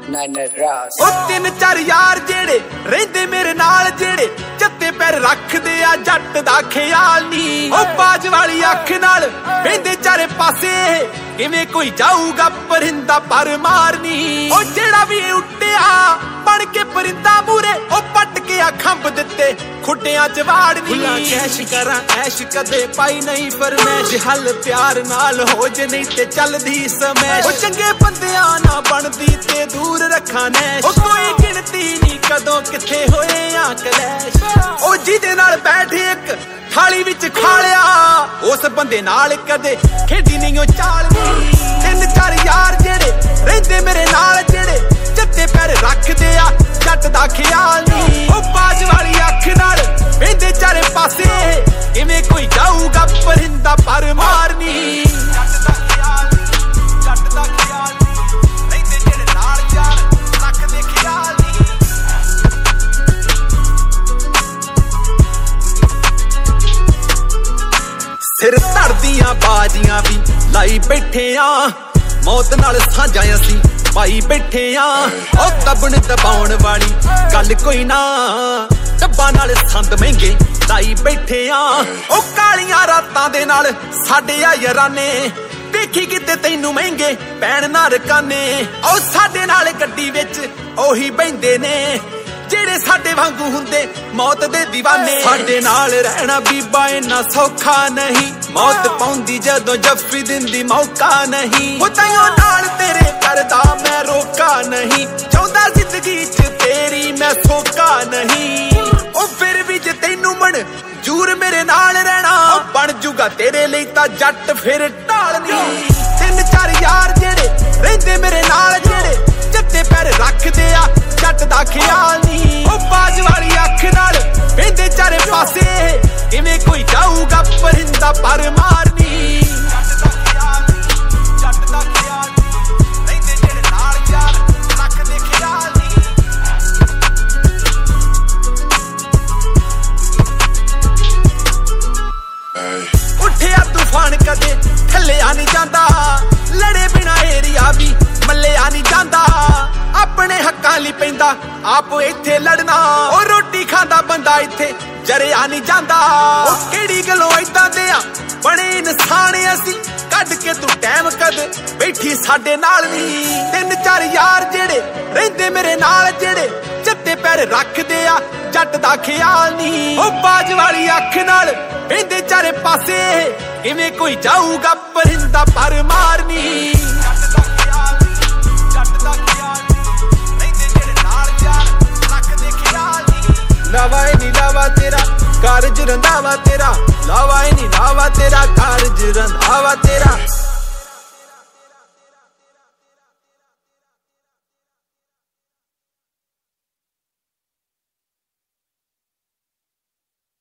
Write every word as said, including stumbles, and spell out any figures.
ओ तीन चार यार जेड़े रहिंदे मेरे नाल जेड़े जत्ते पैर रखदे आ जट दा ख्याल नी। ओ बाज वाली अख नाल वेंदे चारे पासे किवें कोई जाऊगा परिंदा पर मारनी। ओ जेड़ा भी उट्टिया बन के परिंदा मूरे ओ पट के आ खंभ दित्ते खुटियां च वाड़नी। कैश करा ऐश कदे पाई नहीं फरमैश हल प्यार नाल हो जे नहीं ते चलदी समैश। ओ चंगे बंदियां ना बनदी ते दूर रखा नैश। ओ कोई गिनती नहीं कदों किथे होए आ कलैश। ओ जिहदे नाल बैठे एक थाली विच खा लिया उस बंदे नाल कदे खेडी नहीं ओ चालनी। तीन चार यार जेड़े रहिंदे मेरे नाल जेड़े जत्ते पैर रखदे आ जट दा ख्याल नी। ओ बाज वाली अख नाल वेंदे चारे पासे किवें कोई जाऊगा परिंदा पर मारनी। जट दा ख्याल जट दा ख्याल रहिंदे जेड़े नाल यार रखदे ख्याल नी। सिर धड़दियां बाजियां भी लाई बैठे आ मौत नाल साझा असीं पाई बैठे आ। ओ तबन दबाउण वाली गल कोई ना डब्बा नाल संद महंगे लाई बैठे आ। ओ कालियां रातां दे नाल साडे आ याराने देखी किते तैनू महंगे पैण ना रकाने। ओ साडे नाल गड्डी विच ओही बहिंदे ने जेड़े साडे वांगू हुंदे मौत दे दीवाने। साडे नाल रहना बीबा इन्ना सौखा नहीं मौत पाउंदी जदों जफ्फी दिंदी मौका नहीं। ओ ताइयों नाल तेरे करदा मैं रोका नहीं चाहुंदा जिंदगी च तेरी मैं सोका नहीं। ओ फिर भी जे तैनू मन जूर मेरे नाल रहना बन जूगा तेरे लई तां जट फिर ढाल नहीं। तीन चार यार जेड़े रहिंदे मेरे नाल जेड़े जत्ते पैर रखदे आ जट दा ख्याल नी। ओ बाज वाली अख नाल वेंदे चारे पासे किवें कोई जाऊगा परिंदा पर मारनी। जट दा ख्याल जट दा ख्याल रहिंदे जेड़े नाल यार रखदे ख्याल नी। उठिया तूफान कदे थल्लिया नहीं जांदा लड़े बिना एरिया भी मल्लिया नहीं जांदा। अपने हक्कां लई पैंदा आप इत्थे लड़ना ओ रोटी खांदा बंदा इत्थे जरिया नहीं जांदा। ओ केड़ी गल्लों इदां दे आ बड़े इंसान असीं कढ के तू टाइम कद बैठी साडे नाल नी। तीन चार यार जेड़े रहिंदे मेरे नाल जेड़े जत्ते पैर रखदे आ जट दा ख्याल नी। ओ बाज वाली अख नाल वेंदे चारे पासे किवें कोई जाऊगा परिंदा पर मारनी। जट दा ख्याल जट दा ख्याल रहिंदे जेड़े नाल यार रखदे ख्याल नी। लावा नी लावा तेरा कारज रंधावा तेरा लावा नी लावा तेरा कारज रंधावा तेरा।